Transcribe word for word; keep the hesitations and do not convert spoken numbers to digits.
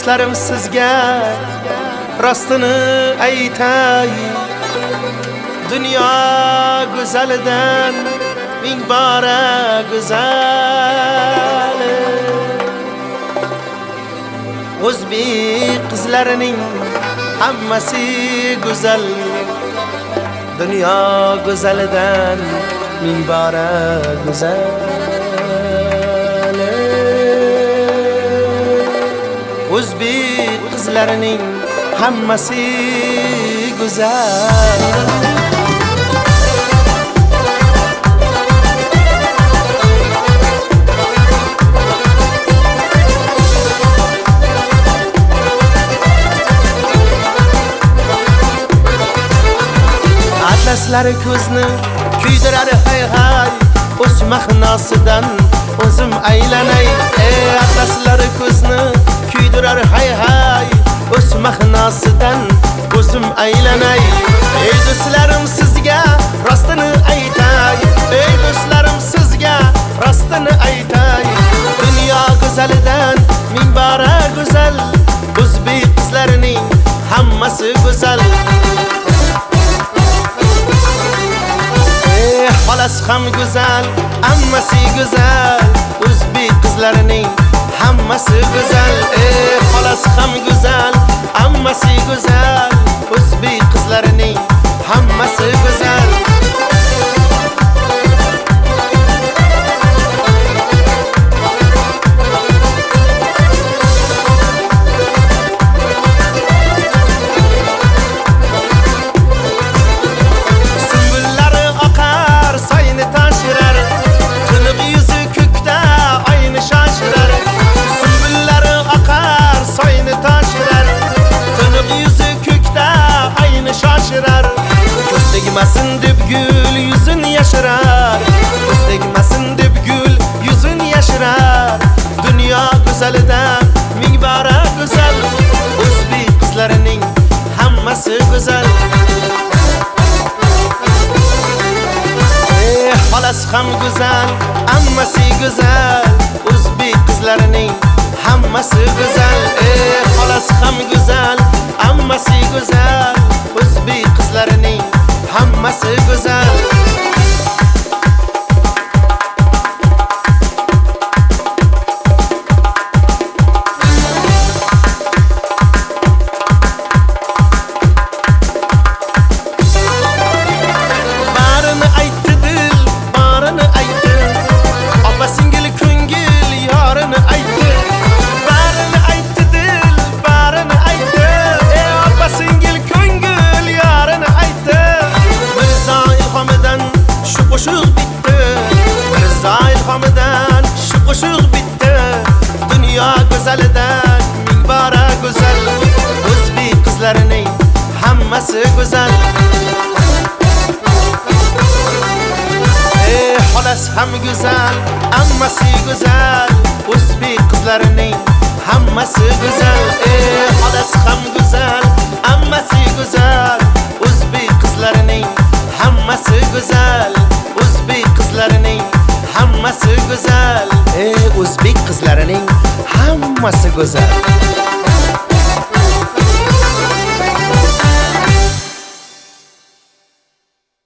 do'stlarim sizga rostini aytay, dunyo go'zalidan ming bora go'zal. O'zbek qizlarining hammasi go'zal, dunyo go'zalidan ming bora go'zal. O'zbek qizlarining hammasi go'zal. Atlaslari ko'zni kuydirar hay hay, o'sma xinosidan o'zim aylanay. Ey atlaslari ko'zni kuydirar hay hay, o'sma xinosidan o'zim aylanay. Ey do'stlarim sizga rostini aytay, ey do'stlarim sizga rostini aytay, dunyo go'zalidan ming bora go'zal. O'zbek qizlarining hammasi go'zal. Xolasi ham go'zal, hammasi go'zal. O'zbek qizlarining hammasi go'zal. Ey xolasi ham go'zal, hammasi go'zal. O'zbek qizlarining hammasi go'zal. Tegmasin deb gul yuzun yashirar, ko'z tegmasin deb gul yuzun yashirar, dunyo go'zalidan ming bora go'zal. O'zbek qizlarining hammasi go'zal. Ey xolasi ham go'zal, hammasi go'zal. O'zbek qizlarining hammasi go'zal. Ey xolasi ham go'zal, hammasi go'zal. O'zbek qizlarining hammasi go'zal. Barini aytdi dil, barini aytdi, opa singil ko'ngil yorini aytdi. Barini aytdi dil, barini aytdi, ey opa singil ko'ngil yorini aytdi. Shu qo'shiq bitdi, Mirzo ilhomidan shu qo'shiq bitdi, dunyo go'zalidan ming bora go'zal. O'zbek qizlarining hammasi go'zal. Ey xolasi ham go'zal, hammasi go'zal. O'zbek qizlarining hammasi go'zal. Ey xolasi ham go'zal, hammasi go'zal. O'zbek qizlarining hammasi go'zal. O'zbek qizlarining hammasi go'zal. Ey o'zbek qizlarining hammasi go'zal.